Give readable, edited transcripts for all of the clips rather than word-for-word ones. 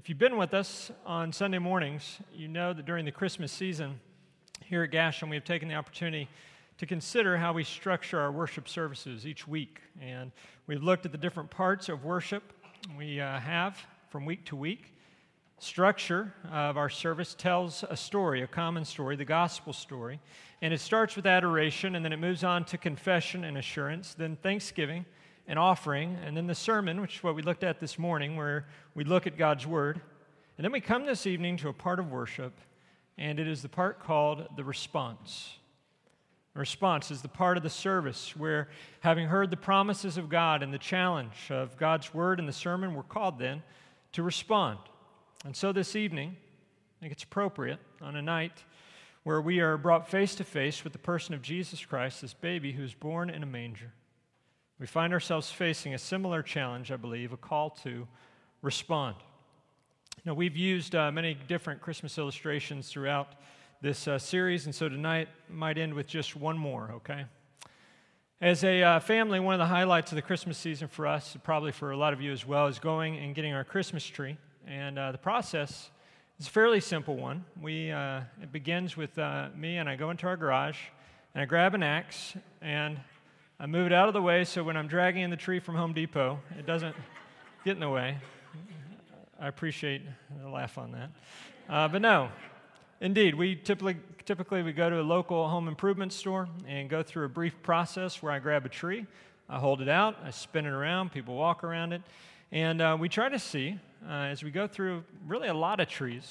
If you've been with us on Sunday mornings, you know that during the Christmas season here at Gasham, we have taken the opportunity to consider how we structure our worship services each week. And we've looked at the different parts of worship we have from week to week. Structure of our service tells a story, a common story, the gospel story. And it starts with adoration, and then it moves on to confession and assurance, then thanksgiving and offering, and then the sermon, which is what we looked at this morning, where we look at God's Word. And then we come this evening to a part of worship, and it is the part called the response. The response is the part of the service where, having heard the promises of God and the challenge of God's Word and the sermon, we're called then to respond. And so this evening, I think it's appropriate on a night where we are brought face to face with the person of Jesus Christ, this baby who is born in a manger. We find ourselves facing a similar challenge, I believe, a call to respond. Now, we've used many different Christmas illustrations throughout this series, and so tonight might end with just one more, okay? As a family, one of the highlights of the Christmas season for us, and probably for a lot of you as well, is going and getting our Christmas tree. And the process is a fairly simple one. It begins with me, and I go into our garage, and I grab an axe, and I move it out of the way so when I'm dragging in the tree from Home Depot, it doesn't get in the way. I appreciate the laugh on that. But no, indeed, we typically we go to a local home improvement store and go through a brief process where I grab a tree, I hold it out, I spin it around, people walk around it, and we try to see, as we go through really a lot of trees,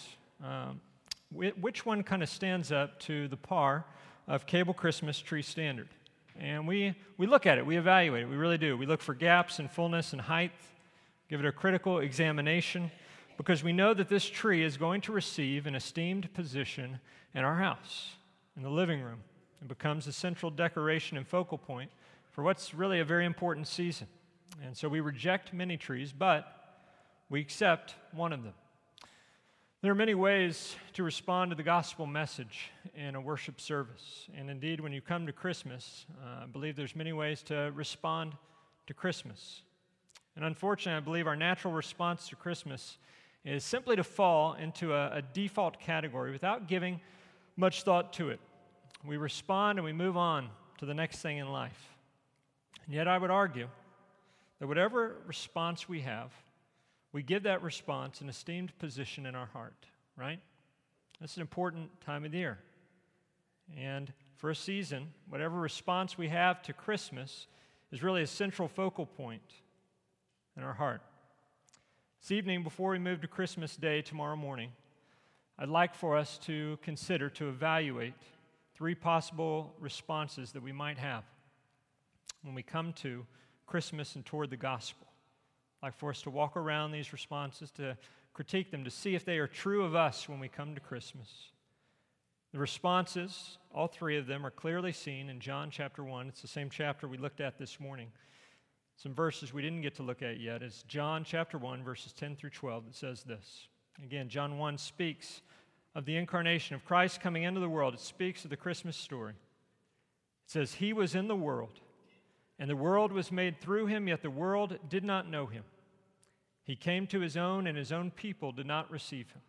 which one kind of stands up to the par of Cable Christmas tree standard. And we look at it, we evaluate it, we really do. We look for gaps in fullness and height, give it a critical examination, because we know that this tree is going to receive an esteemed position in our house, in the living room. It becomes a central decoration and focal point for what's really a very important season. And so we reject many trees, but we accept one of them. There are many ways to respond to the gospel message in a worship service. And indeed, when you come to Christmas, I believe there's many ways to respond to Christmas. And unfortunately, I believe our natural response to Christmas is simply to fall into a default category without giving much thought to it. We respond and we move on to the next thing in life. And yet I would argue that whatever response we have, we give that response an esteemed position in our heart, right? That's an important time of the year. And for a season, whatever response we have to Christmas is really a central focal point in our heart. This evening, before we move to Christmas Day tomorrow morning, I'd like for us to consider, to evaluate three possible responses that we might have when we come to Christmas and toward the gospel. I'd like for us to walk around these responses, to critique them, to see if they are true of us when we come to Christmas. The responses, all three of them, are clearly seen in John chapter 1. It's the same chapter we looked at this morning. Some verses we didn't get to look at yet. It's John chapter 1, verses 10 through 12 that says this. Again, John 1 speaks of the incarnation of Christ coming into the world. It speaks of the Christmas story. It says, "He was in the world, and the world was made through him, yet the world did not know him. He came to his own, and his own people did not receive him.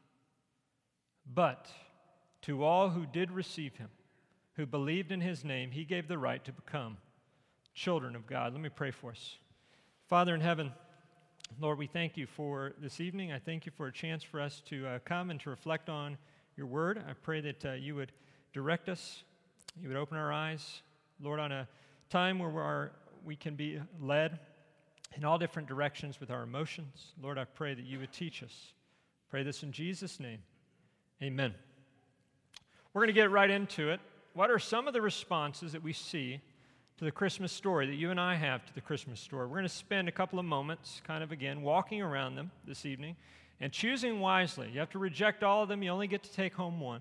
But to all who did receive him, who believed in his name, he gave the right to become children of God." Let me pray for us. Father in heaven, Lord, we thank you for this evening. I thank you for a chance for us to come and to reflect on your word. I pray that you would direct us, you would open our eyes, Lord, on a time where we can be led in all different directions with our emotions. Lord, I pray that you would teach us. Pray this in Jesus' name. Amen. We're going to get right into it. What are some of the responses that we see to the Christmas story, that you and I have to the Christmas story? We're going to spend a couple of moments, kind of again, walking around them this evening and choosing wisely. You have to reject all of them. You only get to take home one.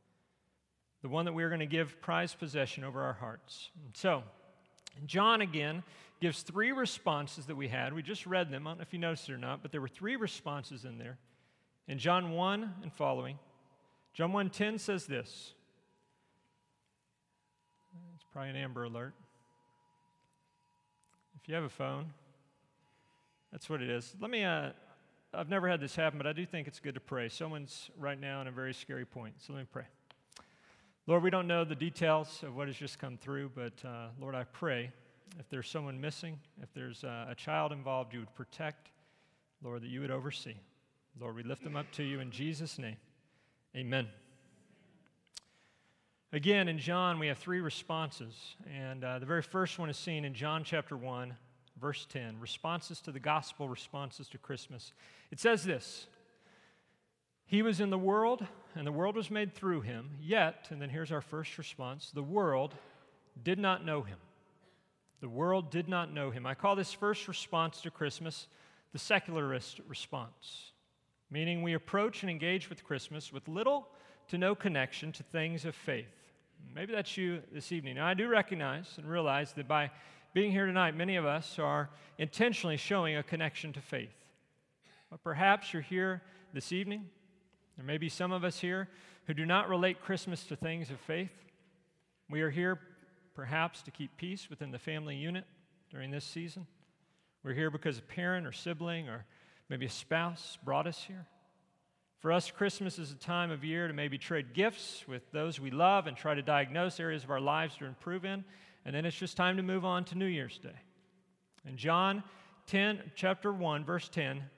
The one that we're going to give prized possession over our hearts. And so, John again gives three responses that we had. We just read them. I don't know if you noticed it or not, but there were three responses in there. In John 1 and following, John 1:10 says this. It's probably an Amber Alert. If you have a phone, that's what it is. Let me I've never had this happen, but I do think it's good to pray. Someone's right now in a very scary point, so let me pray. Lord, we don't know the details of what has just come through, but Lord, I pray if there's someone missing, if there's a child involved, you would protect, Lord, that you would oversee. Lord, we lift them up to you in Jesus' name. Amen. Again, in John, we have three responses, and the very first one is seen in John chapter 1, verse 10, responses to the gospel, responses to Christmas. It says this, "He was in the world, and the world was made through him, yet," and then here's our first response, "the world did not know him." The world did not know him. I call this first response to Christmas the secularist response, meaning we approach and engage with Christmas with little to no connection to things of faith. Maybe that's you this evening. Now, I do recognize and realize that by being here tonight, many of us are intentionally showing a connection to faith. But perhaps you're here this evening. There may be some of us here who do not relate Christmas to things of faith. We are here perhaps to keep peace within the family unit during this season. We're here because a parent or sibling or maybe a spouse brought us here. For us, Christmas is a time of year to maybe trade gifts with those we love and try to diagnose areas of our lives to improve in, and then it's just time to move on to New Year's Day. In John 10, chapter 1, verse 10,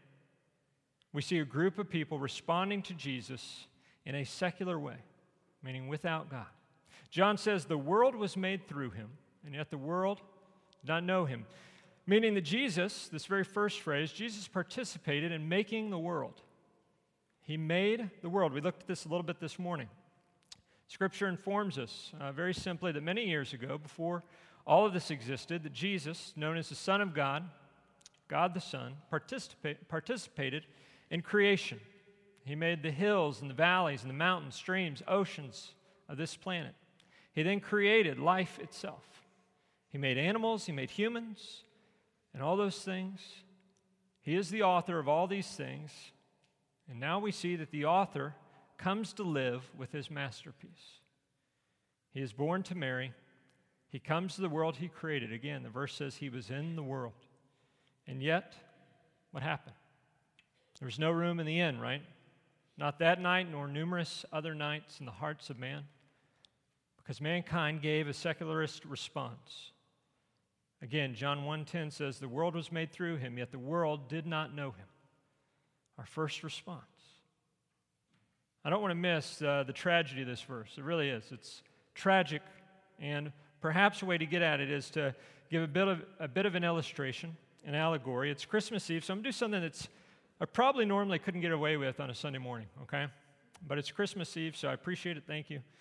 we see a group of people responding to Jesus in a secular way, meaning without God. John says the world was made through him, and yet the world did not know him, meaning that Jesus, this very first phrase, Jesus participated in making the world. He made the world. We looked at this a little bit this morning. Scripture informs us very simply that many years ago, before all of this existed, that Jesus, known as the Son of God, God the Son, participated in creation. He made the hills and the valleys and the mountains, streams, oceans of this planet. He then created life itself. He made animals, he made humans, and all those things. He is the author of all these things. And now we see that the author comes to live with his masterpiece. He is born to Mary. He comes to the world he created. Again, the verse says he was in the world. And yet, what happened? There was no room in the inn, right? Not that night, nor numerous other nights in the hearts of man, because mankind gave a secularist response. Again, John 1:10 says, "The world was made through him, yet the world did not know him." Our first response. I don't want to miss the tragedy of this verse. It really is. It's tragic, and perhaps a way to get at it is to give a bit of an illustration, an allegory. It's Christmas Eve, so I'm going to do something that's I probably normally couldn't get away with on a Sunday morning, okay? But it's Christmas Eve, so I appreciate it. Thank you.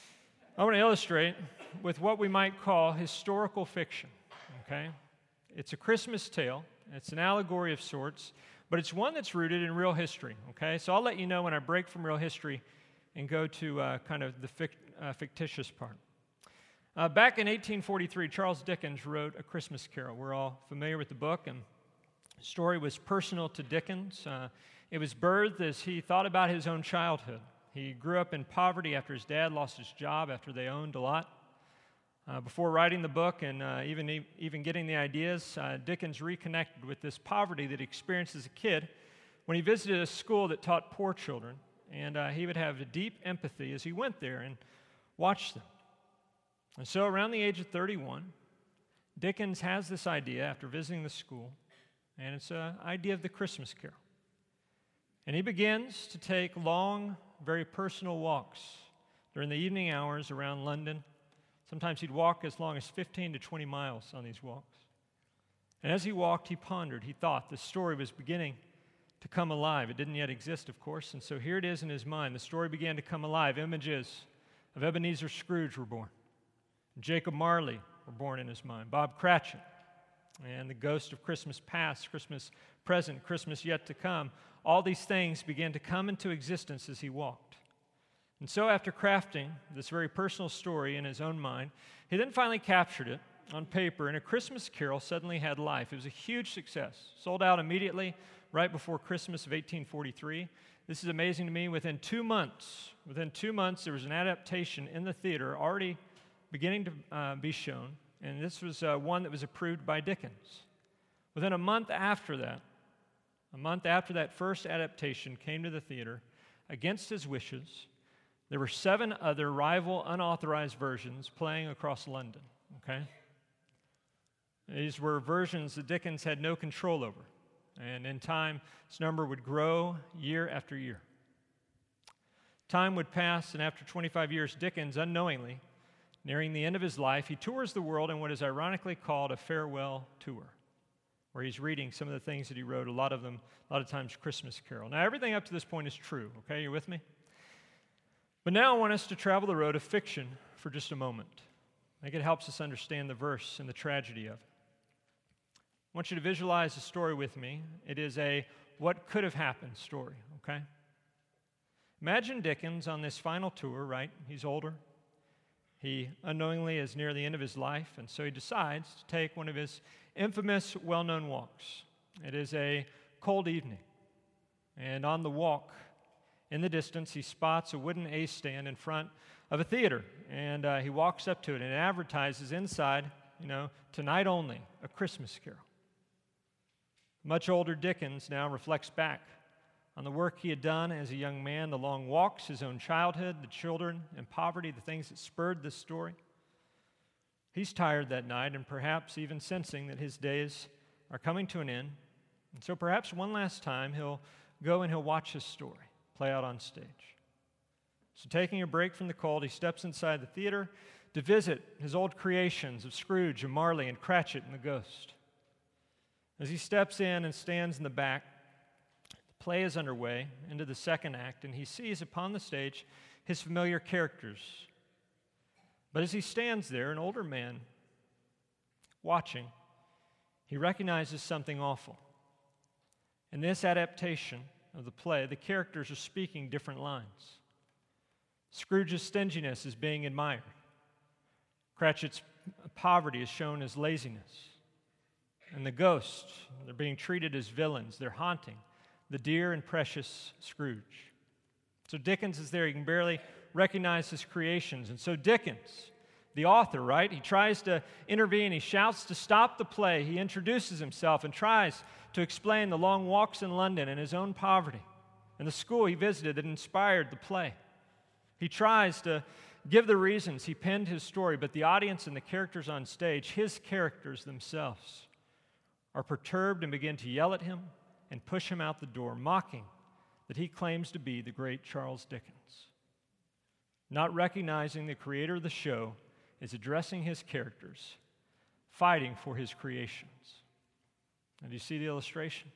I want to illustrate with what we might call historical fiction, okay? It's a Christmas tale. It's an allegory of sorts, but it's one that's rooted in real history, okay? So I'll let you know when I break from real history and go to kind of the fictitious part. Back in 1843, Charles Dickens wrote A Christmas Carol. We're all familiar with the book, and the story was personal to Dickens. It was birthed as he thought about his own childhood. He grew up in poverty after his dad lost his job after they owned a lot. Before writing the book and even getting the ideas, Dickens reconnected with this poverty that he experienced as a kid when he visited a school that taught poor children, and he would have a deep empathy as he went there and watched them. And so around the age of 31, Dickens has this idea after visiting the school, and it's an idea of the Christmas Carol. And he begins to take long, very personal walks during the evening hours around London. Sometimes he'd walk as long as 15 to 20 miles on these walks. And as he walked, he pondered, he thought the story was beginning to come alive. It didn't yet exist, of course, and so here it is in his mind. The story began to come alive. Images of Ebenezer Scrooge were born. Jacob Marley were born in his mind. Bob Cratchit and the ghost of Christmas past, Christmas present, Christmas yet to come. All these things began to come into existence as he walked. And so after crafting this very personal story in his own mind, he then finally captured it on paper, and A Christmas Carol suddenly had life. It was a huge success. Sold out immediately right before Christmas of 1843. This is amazing to me. Within 2 months, there was an adaptation in the theater already beginning to be shown, and this was one that was approved by Dickens. Within a month after that, a month after that first adaptation came to the theater, against his wishes, there were 7 other rival unauthorized versions playing across London, okay? These were versions that Dickens had no control over, and in time, this number would grow year after year. Time would pass, and after 25 years, Dickens, unknowingly, nearing the end of his life, he tours the world in what is ironically called a farewell tour, where he's reading some of the things that he wrote, a lot of times Christmas Carol. Now, everything up to this point is true, okay? You with me? But now I want us to travel the road of fiction for just a moment. I think it helps us understand the verse and the tragedy of it. I want you to visualize the story with me. It is a what could have happened story, okay? Imagine Dickens on this final tour, right? He's older. He unknowingly is near the end of his life, and so he decides to take one of his infamous, well-known walks. It is a cold evening, and on the walk, in the distance, he spots a wooden A stand in front of a theater, and he walks up to it, and it advertises inside, tonight only, A Christmas Carol. Much older Dickens now reflects back on the work he had done as a young man, the long walks, his own childhood, the children and poverty, the things that spurred this story. He's tired that night and perhaps even sensing that his days are coming to an end. And so perhaps one last time he'll go and he'll watch his story play out on stage. So taking a break from the cold, he steps inside the theater to visit his old creations of Scrooge and Marley and Cratchit and the Ghost. As he steps in and stands in the back, the play is underway into the second act, and he sees upon the stage his familiar characters. But as he stands there, an older man watching, he recognizes something awful. In this adaptation of the play, the characters are speaking different lines. Scrooge's stinginess is being admired. Cratchit's poverty is shown as laziness. And the ghosts, they're being treated as villains. They're haunting the dear and precious Scrooge. So Dickens is there. He can barely recognize his creations. And so Dickens, the author, right? He tries to intervene. He shouts to stop the play. He introduces himself and tries to explain the long walks in London and his own poverty and the school he visited that inspired the play. He tries to give the reasons he penned his story, but the audience and the characters on stage, his characters themselves, are perturbed and begin to yell at him and push him out the door, mocking that he claims to be the great Charles Dickens. Not recognizing the creator of the show is addressing his characters, fighting for his creations. And do you see the illustration?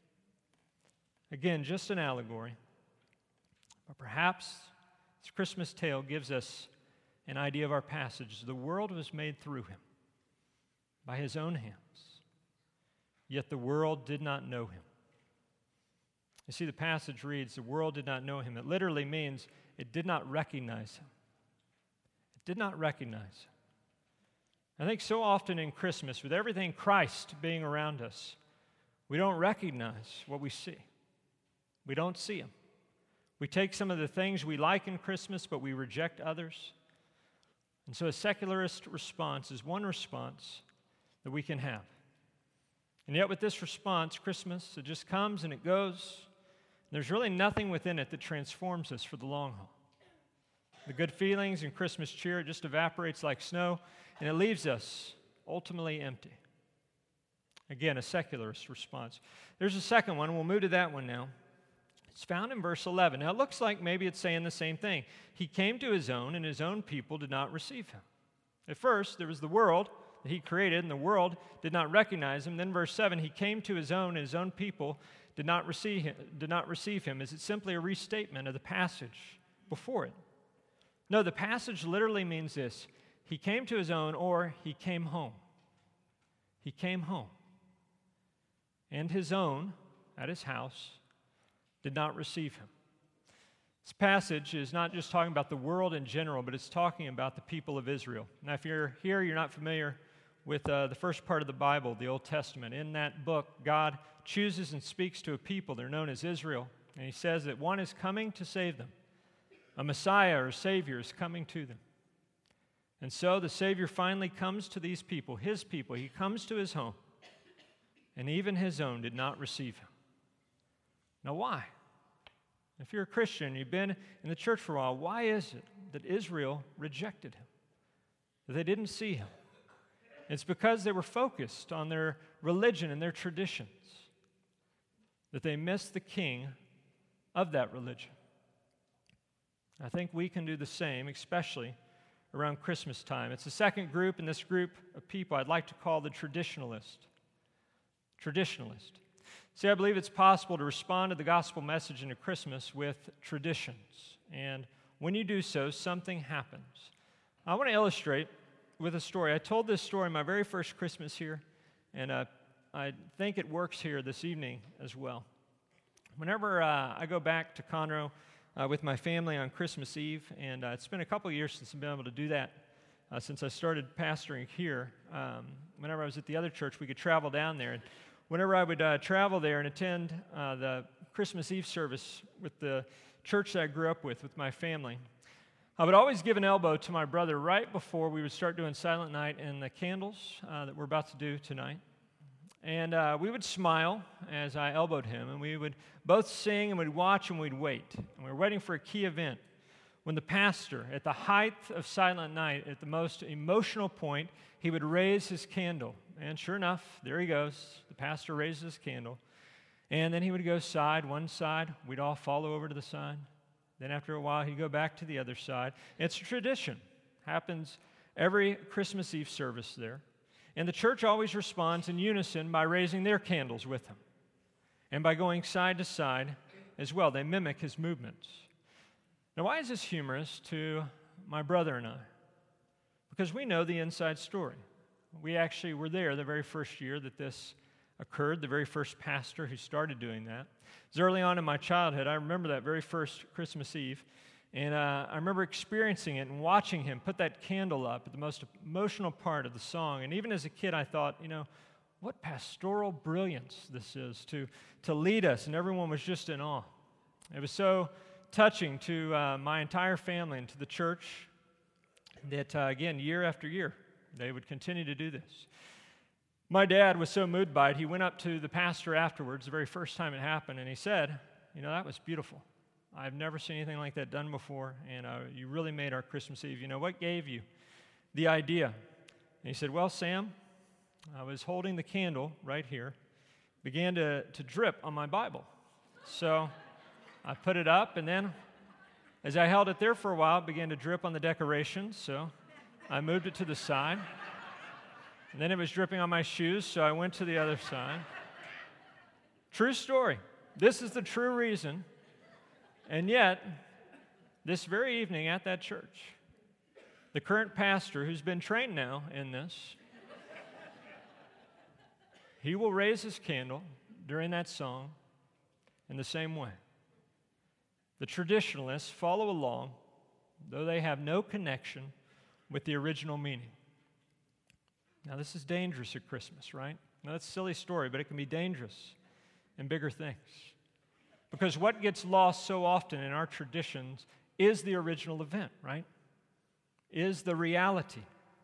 Again, just an allegory. But perhaps this Christmas tale gives us an idea of our passage. The world was made through him, by his own hands. Yet the world did not know him. You see, the passage reads, the world did not know him. It literally means it did not recognize him. It did not recognize him. I think so often in Christmas, with everything Christ being around us, we don't recognize what we see. We don't see him. We take some of the things we like in Christmas, but we reject others. And so a secularist response is one response that we can have. And yet with this response, Christmas, it just comes and it goes. There's really nothing within it that transforms us for the long haul. The good feelings and Christmas cheer, it just evaporates like snow, and it leaves us ultimately empty. Again, a secularist response. There's a second one. We'll move to that one now. It's found in verse 11. Now, it looks like maybe it's saying the same thing. He came to his own, and his own people did not receive him. At first, there was the world that he created, and the world did not recognize him. Then verse 7, he came to his own, and his own people did not receive him. Is it simply a restatement of the passage before it? No, the passage literally means this. He came to his own, or he came home. He came home. And his own, at his house, did not receive him. This passage is not just talking about the world in general, but it's talking about the people of Israel. Now, if you're here, you're not familiar with the first part of the Bible, the Old Testament. In that book, God chooses and speaks to a people. They're known as Israel. And he says that one is coming to save them. A Messiah or Savior is coming to them. And so the Savior finally comes to these people, his people. He comes to his home. And even his own did not receive him. Now, why? If you're a Christian, you've been in the church for a while, why is it that Israel rejected him? That they didn't see him? It's because they were focused on their religion and their traditions, that they missed the king of that religion. I think we can do the same, especially around Christmas time. It's the second group in this group of people I'd like to call the traditionalist. Traditionalist. See, I believe it's possible to respond to the gospel message into Christmas with traditions. And when you do so, something happens. I want to illustrate with a story. I told this story my very first Christmas here, and I think it works here this evening as well. Whenever I go back to Conroe with my family on Christmas Eve, and it's been a couple years since I've been able to do that, since I started pastoring here. Whenever I was at the other church, we could travel down there, and whenever I would travel there and attend the Christmas Eve service with the church that I grew up with my family, I would always give an elbow to my brother right before we would start doing Silent Night and the candles that we're about to do tonight. And we would smile as I elbowed him, and we would both sing, and we'd watch, and we'd wait. And we were waiting for a key event when the pastor, at the height of Silent Night, at the most emotional point, he would raise his candle. And sure enough, there he goes. The pastor raises his candle. And then he would go one side. We'd all follow over to the side. Then after a while, he'd go back to the other side. It's a tradition. Happens every Christmas Eve service there. And the church always responds in unison by raising their candles with him and by going side to side as well. They mimic his movements. Now, why is this humorous to my brother and I? Because we know the inside story. We actually were there the very first year that this occurred, the very first pastor who started doing that. It was early on in my childhood. I remember that very first Christmas Eve. And I remember experiencing it and watching him put that candle up at the most emotional part of the song. And even as a kid, I thought, what pastoral brilliance this is to lead us. And everyone was just in awe. It was so touching to my entire family and to the church that, again, year after year, they would continue to do this. My dad was so moved by it, he went up to the pastor afterwards, the very first time it happened, and he said, that was beautiful. I've never seen anything like that done before, and you really made our Christmas Eve. What gave you the idea? And he said, well, Sam, I was holding the candle right here, began to drip on my Bible. So I put it up, and then as I held it there for a while, it began to drip on the decorations, so I moved it to the side. And then it was dripping on my shoes, so I went to the other side. True story. This is the true reason. And yet, this very evening at that church, the current pastor, who's been trained now in this, he will raise his candle during that song in the same way. The traditionalists follow along, though they have no connection with the original meaning. Now, this is dangerous at Christmas, right? Now, that's a silly story, but it can be dangerous in bigger things. Because what gets lost so often in our traditions is the original event, right? Is the reality.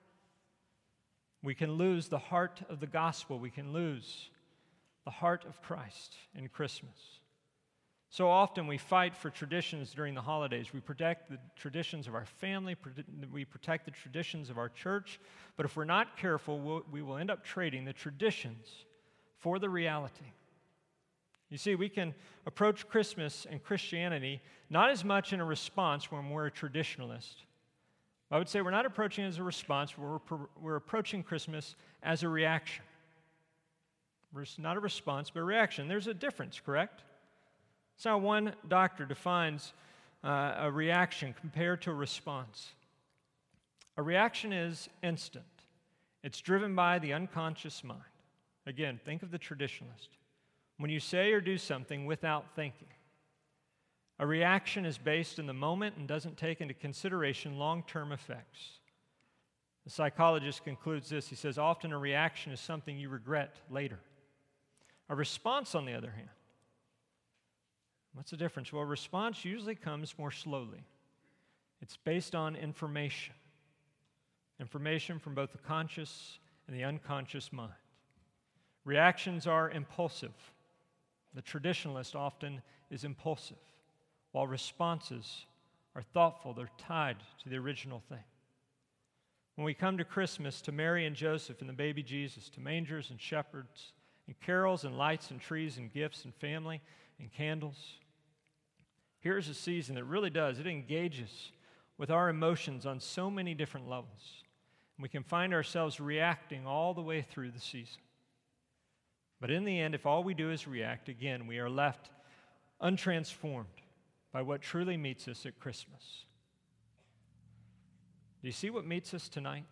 We can lose the heart of the gospel. We can lose the heart of Christ in Christmas. So often we fight for traditions during the holidays. We protect the traditions of our family. We protect the traditions of our church. But if we're not careful, we will end up trading the traditions for the reality. You see, we can approach Christmas and Christianity not as much in a response when we're a traditionalist. I would say we're not approaching it as a response, we're approaching Christmas as a reaction. It's not a response, but a reaction. There's a difference, correct? That's how one doctor defines a reaction compared to a response. A reaction is instant. It's driven by the unconscious mind. Again, think of the traditionalist. When you say or do something without thinking. A reaction is based in the moment and doesn't take into consideration long-term effects. The psychologist concludes this. He says, often a reaction is something you regret later. A response, on the other hand, what's the difference? Well, a response usually comes more slowly. It's based on information. Information from both the conscious and the unconscious mind. Reactions are impulsive. The traditionalist often is impulsive, while responses are thoughtful. They're tied to the original thing. When we come to Christmas, to Mary and Joseph and the baby Jesus, to mangers and shepherds, and carols and lights and trees and gifts and family and candles, here's a season that really does. It engages with our emotions on so many different levels. And we can find ourselves reacting all the way through the season. But in the end, if all we do is react, again, we are left untransformed by what truly meets us at Christmas. Do you see what meets us tonight?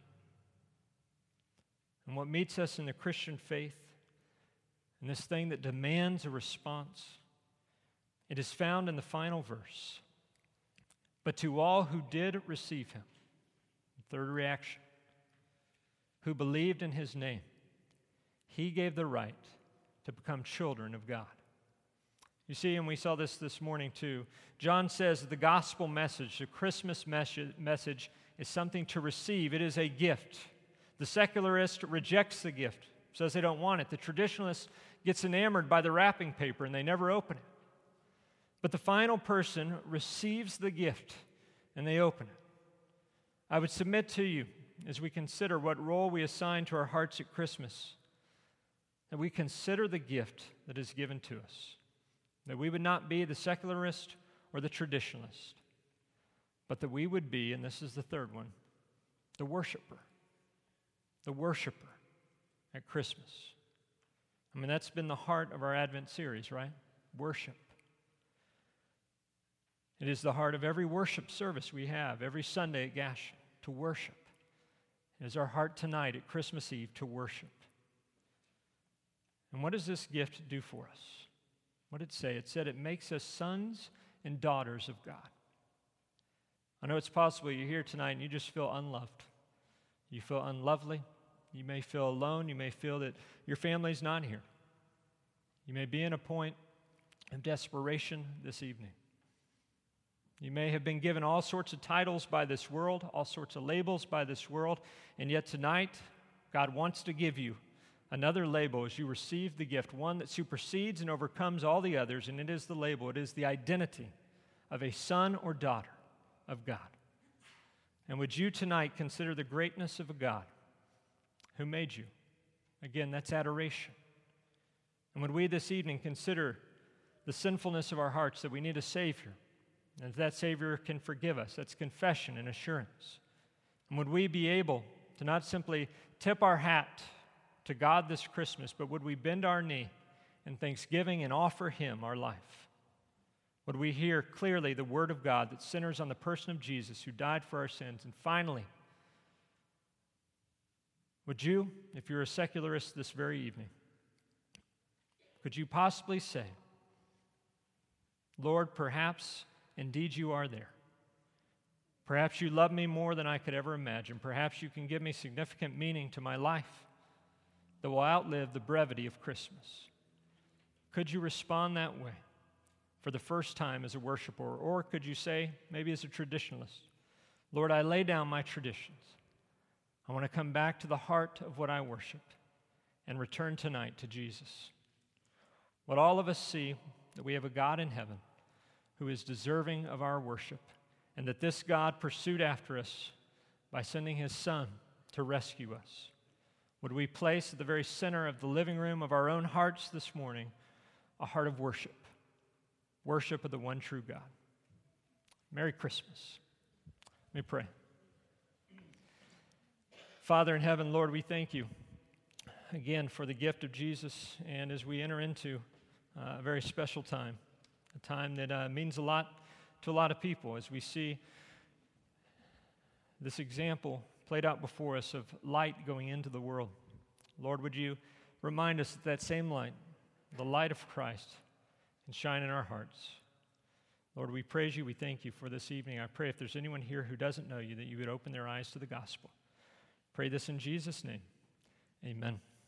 And what meets us in the Christian faith, and this thing that demands a response? It is found in the final verse. But to all who did receive him, third reaction, who believed in his name, he gave the right to become children of God. You see, and we saw this morning too, John says the gospel message, the Christmas message, is something to receive. It is a gift. The secularist rejects the gift, says they don't want it. The traditionalist gets enamored by the wrapping paper and they never open it. But the final person receives the gift and they open it. I would submit to you, as we consider what role we assign to our hearts at Christmas, that we consider the gift that is given to us. That we would not be the secularist or the traditionalist, but that we would be, and this is the third one, the worshiper. The worshiper at Christmas. I mean, that's been the heart of our Advent series, right? Worship. It is the heart of every worship service we have every Sunday at Goshen, to worship. It is our heart tonight at Christmas Eve to worship. And what does this gift do for us? What did it say? It said it makes us sons and daughters of God. I know it's possible you're here tonight and you just feel unloved. You feel unlovely. You may feel alone. You may feel that your family's not here. You may be in a point of desperation this evening. You may have been given all sorts of titles by this world, all sorts of labels by this world, and yet tonight, God wants to give you another label as you receive the gift, one that supersedes and overcomes all the others, and it is the label, it is the identity of a son or daughter of God. And would you tonight consider the greatness of a God who made you? Again, that's adoration. And would we this evening consider the sinfulness of our hearts, that we need a Savior, and that Savior can forgive us? That's confession and assurance. And would we be able to not simply tip our hat to God this Christmas, but would we bend our knee in thanksgiving and offer Him our life? Would we hear clearly the Word of God that centers on the person of Jesus who died for our sins? And finally, would you, if you're a secularist this very evening, could you possibly say, Lord, perhaps indeed you are there. Perhaps you love me more than I could ever imagine. Perhaps you can give me significant meaning to my life that will outlive the brevity of Christmas. Could you respond that way for the first time as a worshiper? Or could you say, maybe as a traditionalist, Lord, I lay down my traditions. I want to come back to the heart of what I worship and return tonight to Jesus. Would all of us see that we have a God in heaven who is deserving of our worship, and that this God pursued after us by sending His Son to rescue us? Would we place at the very center of the living room of our own hearts this morning a heart of worship, worship of the one true God? Merry Christmas. Let me pray. Father in heaven, Lord, we thank you again for the gift of Jesus, and as we enter into a very special time, a time that means a lot to a lot of people, as we see this example played out before us of light going into the world. Lord, would you remind us that that same light, the light of Christ, can shine in our hearts. Lord, we praise you, we thank you for this evening. I pray if there's anyone here who doesn't know you, that you would open their eyes to the gospel. Pray this in Jesus' name. Amen.